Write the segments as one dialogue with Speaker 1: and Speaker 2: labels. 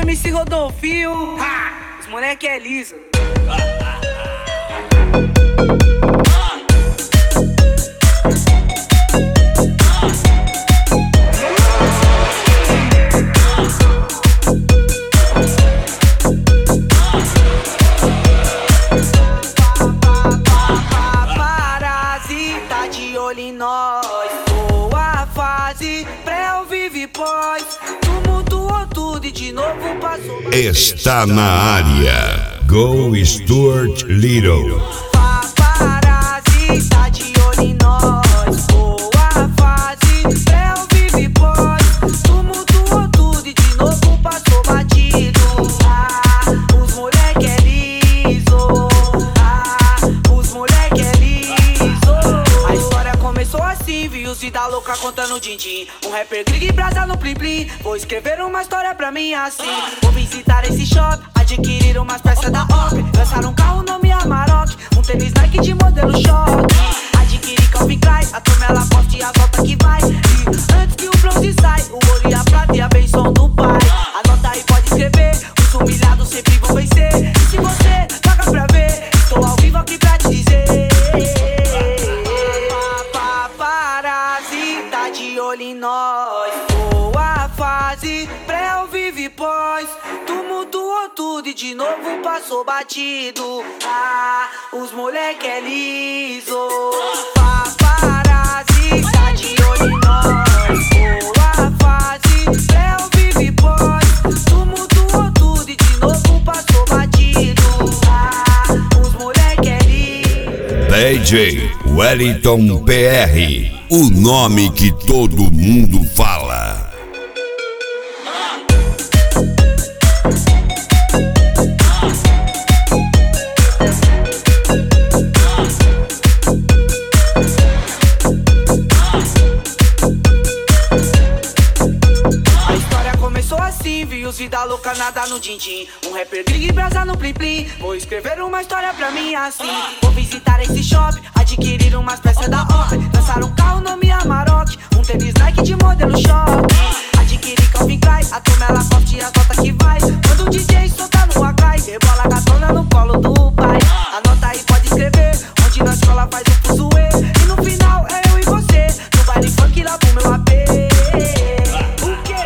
Speaker 1: MC Rodolfinho, os moleque é liso. Parasita de olho em nós, boa fase, pré, vive pós, tumultuou tudo e de novo passou.
Speaker 2: Está na área Go Stuart Little.
Speaker 1: Parasita de olho em nós, boa fase, pré, vive pós, tumultuou tudo e de novo passou batido. Os moleque é liso, os moleque é liso. A história começou assim, viu Vida Louca contando din-din. Um rapper grig e brasa no plim-plim. Vou escrever uma história pra mim assim. Vou visitar esse shopping, adquirir umas peças da OP. Lançar um carro nome Amarok, um tênis Nike de modelo choque. Adquirir Calvin Klein, a turma ela poste e a volta que vai. E antes que o bronze sai, o ouro e a prata e a benção do pai. Anota aí, pode escrever, os humilhados sempre vão vencer. E se você paga pra ver, estou ao vivo aqui pra te dizer. Parasita de olho em nós, boa fase, pré, vive pós, tumultuou tudo e de novo passou batido. Os moleque é liso. Parasita de olho em nós, boa fase, pré, vive pós, tumultuou tudo e de novo passou batido. Os moleque é liso.
Speaker 2: DJ Wellington PR, o nome que todo mundo fala.
Speaker 1: A história começou assim, vi os Vida Louca nada no din-din. Um rapper grig e brasa no plim-plim. Vou escrever uma história pra mim assim. Vou visitar esse shopping, adquirir umas peças da OP. Lançar um carro nome Amarok, um tênis Nike de modelo choque. Adquirir Calvin Klein, a turma ela poste e a volta que vai. Quando o DJ solta no Akai, rebola a gatona no colo do pai. Anota aí, pode escrever, onde na escola faz o fuzuê. E no final é eu e você, no baile funk lá pro meu AP. O quê?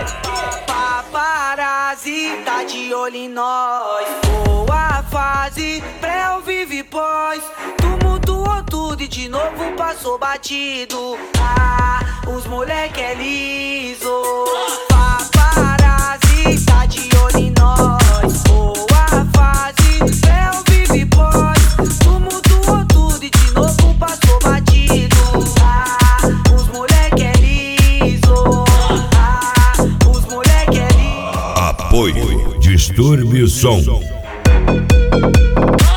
Speaker 1: Parasita de olho em nós, boa fase, pré, vive pós, tumultuou tudo e de novo passou batido. Os moleque é liso. Parasita de olho em nós, boa fase, pré, vive pós, tumultuou tudo e de novo passou batido. Os moleque é liso. Os moleque é liso.
Speaker 2: Apoio Distúrbio Som.